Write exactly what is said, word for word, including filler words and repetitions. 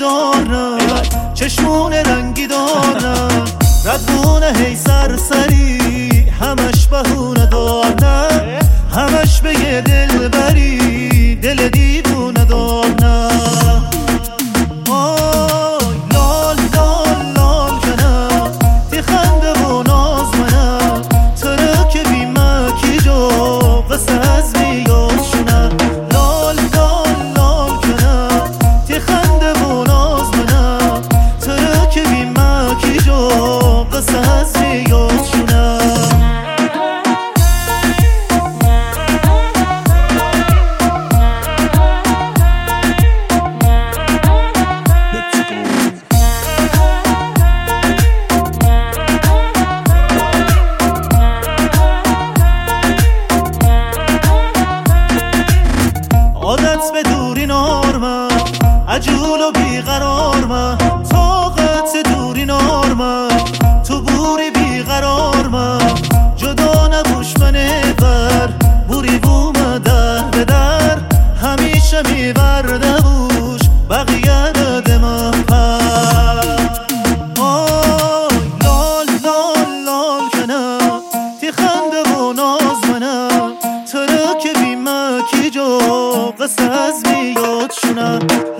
دارم، چشمون رنگی دارم، ردونه هی سرسری، همش بهونه دارم، همش به یه دل بری، دل دیوونه دارم. آی لال لال لال کنم تی خنده و ناز منم، تره که بیمه کی جو قصه از بیاد شونه. لال لال لال کنم تی خنده و ناز منم، تره که بیمه کی جو قصه از بیاد شونه. عادت به دوری نارمه، عجول و بیقرار من، طاقت دوری نارمه، تو بوری بیقرار من، جدا نبوش منه بر، بوری بومه در به در، همیشه میبرده بوش بقیه داده من پر. آی لال لال لال کنم تی خنده و ناز منم، تره که بیمه کی جو قصه از بیاد شونه.